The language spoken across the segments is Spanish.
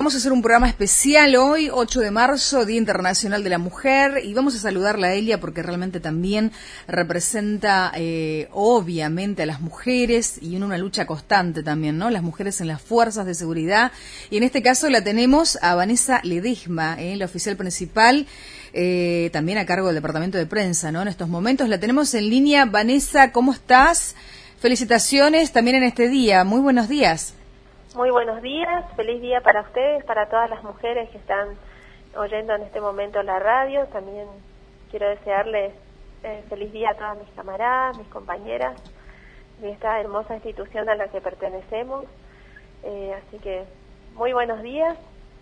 Vamos a hacer un programa especial hoy, 8 de marzo, Día Internacional de la Mujer, y vamos a saludarla a Elia porque realmente también representa, obviamente, a las mujeres y en una lucha constante también, ¿no? Las mujeres en las fuerzas de seguridad, y en este caso la tenemos a Vanessa Ledesma, la oficial principal, también a cargo del Departamento de Prensa, ¿no? En estos momentos la tenemos en línea. Vanessa, ¿cómo estás? Felicitaciones también en este día. Muy buenos días. Muy buenos días, feliz día para ustedes, para todas las mujeres que están oyendo en este momento la radio. También quiero desearles feliz día a todas mis camaradas, mis compañeras de esta hermosa institución a la que pertenecemos. Así que muy buenos días.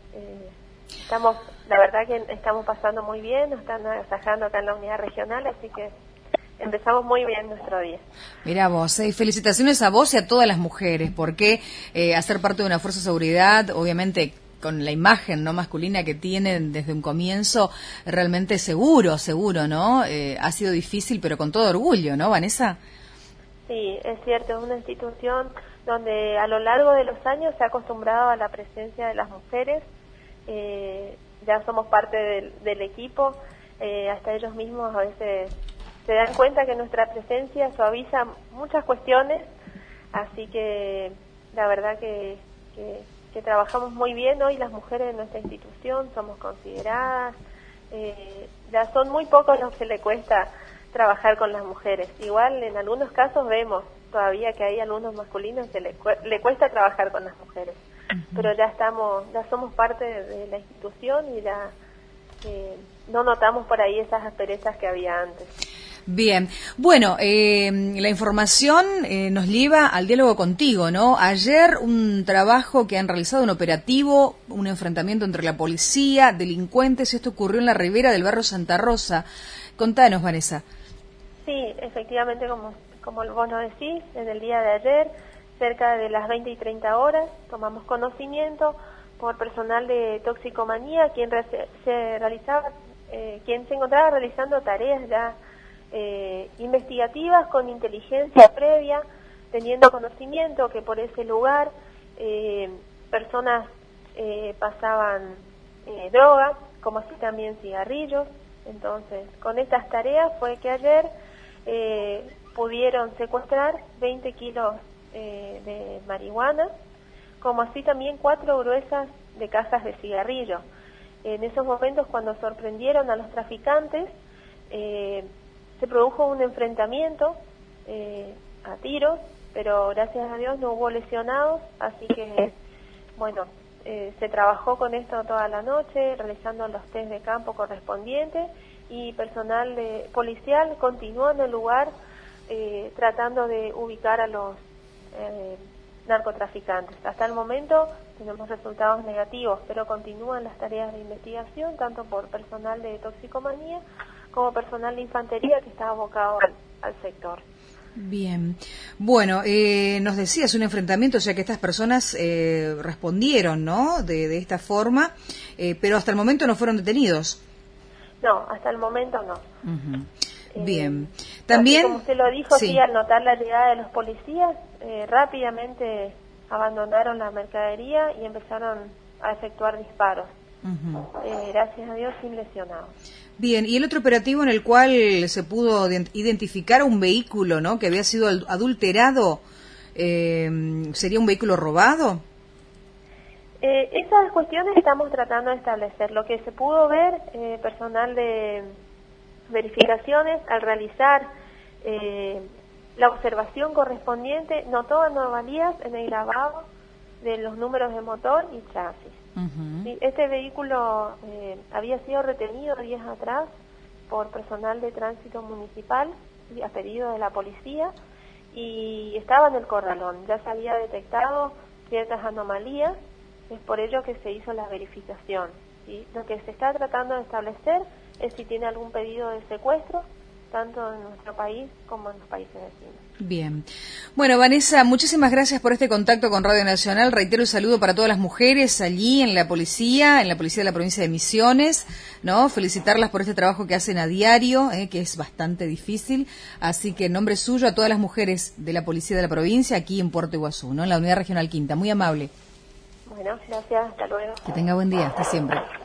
La verdad que estamos pasando muy bien, nos están agasajando acá en la unidad regional, así que empezamos muy bien nuestro día. Mirá vos, felicitaciones a vos y a todas las mujeres, porque hacer parte de una fuerza de seguridad, obviamente con la imagen no masculina que tienen desde un comienzo, realmente seguro, ¿no? Ha sido difícil, pero con todo orgullo, ¿no, Vanessa? Sí, es cierto, es una institución donde a lo largo de los años se ha acostumbrado a la presencia de las mujeres. Ya somos parte del equipo, hasta ellos mismos a veces se dan cuenta que nuestra presencia suaviza muchas cuestiones, así que la verdad que trabajamos muy bien hoy las mujeres de nuestra institución, somos consideradas, ya son muy pocos los que le cuesta trabajar con las mujeres. Igual en algunos casos vemos todavía que hay algunos masculinos que le cuesta trabajar con las mujeres, pero ya somos parte de la institución y ya no notamos por ahí esas asperezas que había antes. Bien, bueno, la información nos lleva al diálogo contigo, ¿no? Ayer un trabajo que han realizado, un operativo, un enfrentamiento entre la policía, delincuentes, esto ocurrió en la ribera del barrio Santa Rosa. Contanos, Vanessa. Sí, efectivamente, como vos nos decís, en el día de ayer, cerca de las 20 y 30 horas, tomamos conocimiento por personal de toxicomanía, quien se encontraba realizando tareas ya investigativas con inteligencia previa, teniendo conocimiento que por ese lugar personas pasaban droga, como así también cigarrillos. Entonces, con estas tareas fue que ayer pudieron secuestrar 20 kilos de marihuana, como así también 4 gruesas de cajas de cigarrillo. En esos momentos, cuando sorprendieron a los traficantes, se produjo un enfrentamiento a tiros, pero gracias a Dios no hubo lesionados, así que, bueno, se trabajó con esto toda la noche, realizando los test de campo correspondientes, y personal policial continuó en el lugar tratando de ubicar a los narcotraficantes. Hasta el momento tenemos resultados negativos, pero continúan las tareas de investigación, tanto por personal de toxicomanía como personal de infantería que está abocado al sector. Bien. Bueno, nos decías un enfrentamiento, o sea que estas personas respondieron, ¿no? De esta forma, pero hasta el momento no fueron detenidos. No, hasta el momento no. Bien. También, como usted lo dijo, sí, al notar la llegada de los policías, rápidamente abandonaron la mercadería y empezaron a efectuar disparos. Gracias a Dios sin lesionados. Bien, y el otro operativo en el cual se pudo identificar un vehículo, ¿no?, que había sido adulterado, ¿sería un vehículo robado? Esas cuestiones estamos tratando de establecer. Lo que se pudo ver, personal de verificaciones, al realizar la observación correspondiente, notó anomalías en el grabado de los números de motor y chasis. Sí, este vehículo había sido retenido días atrás por personal de tránsito municipal a pedido de la policía y estaba en el corralón. Ya se había detectado ciertas anomalías, es por ello que se hizo la verificación. ¿Sí? Lo que se está tratando de establecer es si tiene algún pedido de secuestro, tanto en nuestro país como en los países vecinos. Bien. Bueno, Vanessa, muchísimas gracias por este contacto con Radio Nacional. Reitero el saludo para todas las mujeres allí en la policía de la provincia de Misiones, ¿no? Felicitarlas por este trabajo que hacen a diario, que es bastante difícil. Así que en nombre suyo a todas las mujeres de la policía de la provincia aquí en Puerto Iguazú, ¿no? En la Unidad Regional Quinta. Muy amable. Bueno, gracias, hasta luego. Que tenga buen día, hasta siempre.